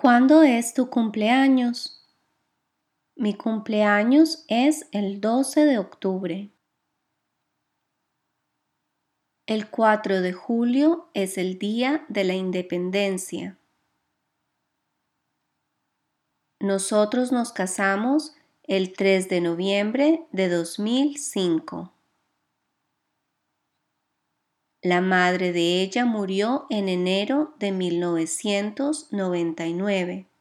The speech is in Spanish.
¿Cuándo es tu cumpleaños? Mi cumpleaños es el 12 de octubre. El 4 de julio es el Día de la Independencia. Nosotros nos casamos el 3 de noviembre de 2005. La madre de ella murió en enero de 1999.